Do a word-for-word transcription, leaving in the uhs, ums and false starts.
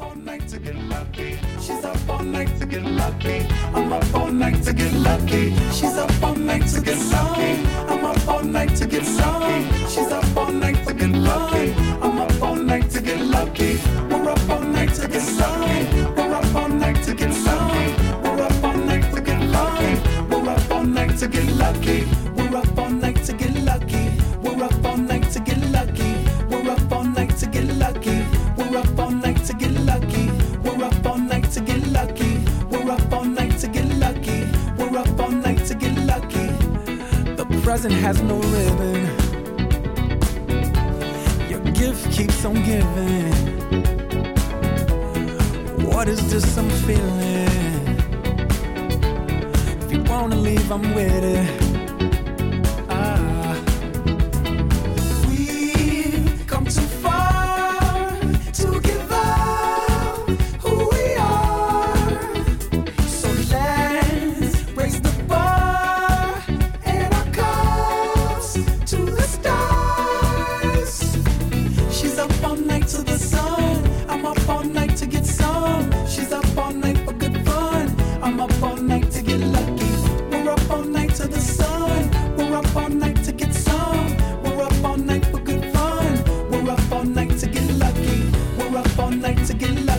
all night to get lucky. She's up all night to get lucky. I'm up all night to get lucky. She's up all night to get lucky. I'm up all night to get lucky. She's up all night to get lucky. I'm up all night to get lucky. We're up all night to get lucky. We're up all night to get lucky. We're up all night to get lucky. We're up all night to get lucky. We're up all night to get lucky. We're up all night to get lucky. We're up all night to get lucky. We're up all night to get lucky. We're up all night to get lucky. We're up all night to get lucky. We're up all night to get lucky. The present has no ribbon. Your gift keeps on giving. What is this I'm feeling? If you wanna leave, I'm with it. Ah. We've come too far to give up who we are. So let's raise the bar and our cups to the stars. She's up all night to the sun. I'm up all night to get some. She's up all night for good fun. I'm up all night to get lucky. We're up all night to the sun. We're up all night to get some. We're up all night for good fun. We're up all night to get lucky. We're up all night to get lucky.